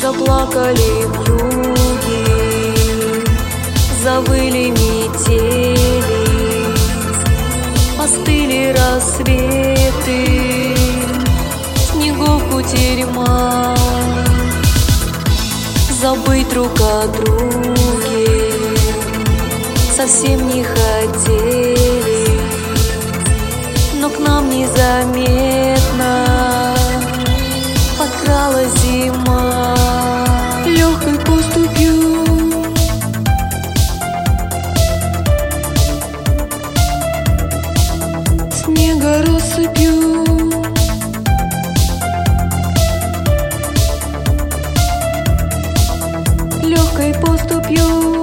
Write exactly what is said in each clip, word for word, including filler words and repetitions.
Заплакали вьюги, завыли метели, остыли рассветы, снегов кутерьма. Забыть друг о друге совсем не хотели, но к нам незаметно подкралась зима. Легкой поступью снега россыпью, легкой поступью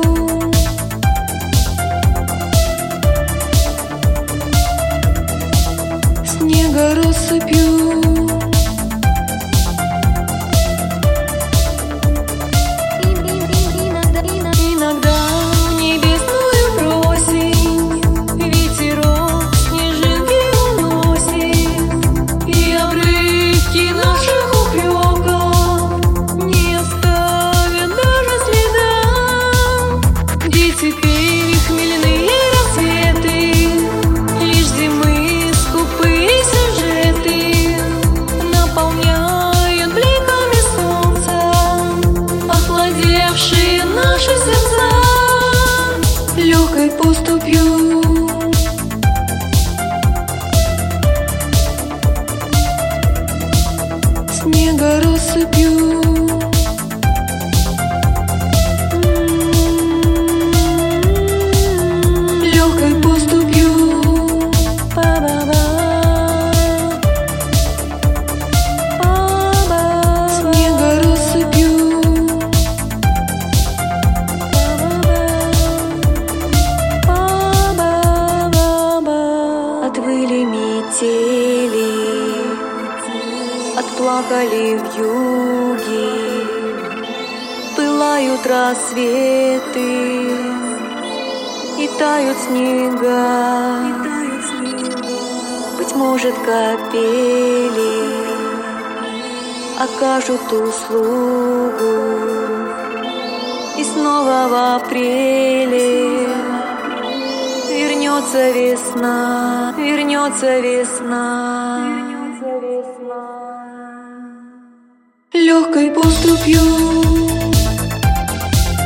снега россыпью. Легкой поступью снега россыпью, легкой поступью снега россыпью. Отвыли метели, отплакали вьюги, пылают рассветы и тают снега. Быть может, капели окажут услугу, и снова в апреле вернется весна, вернется весна, легкой поступью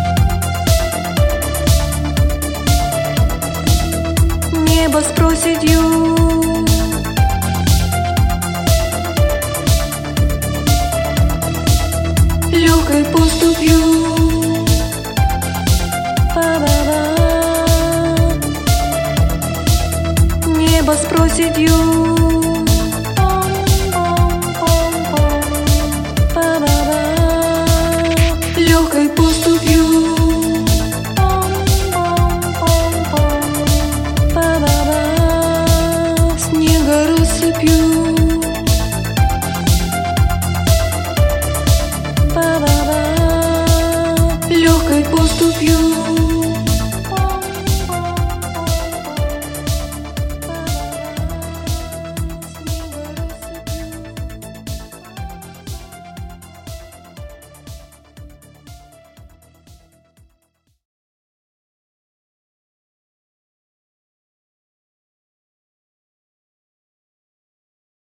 небо с проседью